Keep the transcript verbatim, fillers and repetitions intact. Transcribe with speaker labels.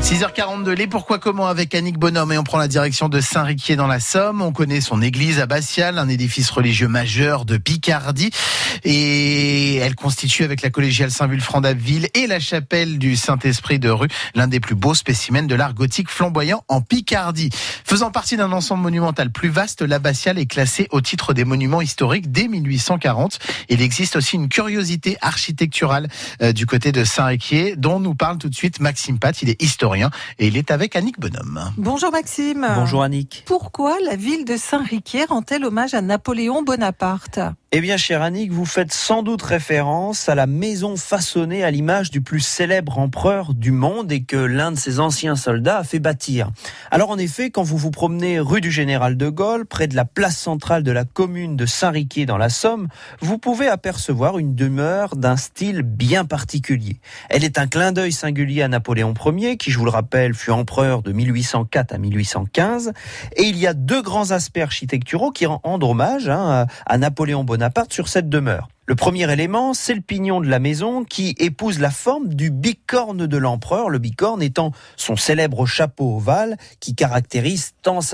Speaker 1: six heures quarante-deux, les pourquoi comment avec Annick Bonhomme, et on prend la direction de Saint-Riquier dans la Somme. On connaît son église abbatiale, un édifice religieux majeur de Picardie, et elle constitue avec la collégiale Saint-Vulfran d'Abbeville et la chapelle du Saint-Esprit de Rue l'un des plus beaux spécimens de l'art gothique flamboyant en Picardie. Faisant partie d'un ensemble monumental plus vaste, l'abbatiale est classée au titre des monuments historiques dès mille huit cent quarante. Il existe aussi une curiosité architecturale euh, du côté de Saint-Riquier dont nous parle tout de suite Maxime Pat. Il est historien et il est avec Annick Bonhomme.
Speaker 2: Bonjour Maxime.
Speaker 3: Bonjour Annick.
Speaker 2: Pourquoi la ville de Saint-Riquier rend-elle hommage à Napoléon Bonaparte ?
Speaker 3: Eh bien, chère Annick, vous faites sans doute référence à la maison façonnée à l'image du plus célèbre empereur du monde et que l'un de ses anciens soldats a fait bâtir. Alors, en effet, quand vous vous promenez rue du Général de Gaulle, près de la place centrale de la commune de Saint-Riquier dans la Somme, vous pouvez apercevoir une demeure d'un style bien particulier. Elle est un clin d'œil singulier à Napoléon Ier, qui, je vous le rappelle, fut empereur de mille huit cent quatre à mille huit cent quinze. Et il y a deux grands aspects architecturaux qui rendent hommage hein, à Napoléon Bonaparte sur cette demeure. Le premier élément, c'est le pignon de la maison qui épouse la forme du bicorne de l'empereur, le bicorne étant son célèbre chapeau ovale qui caractérise tant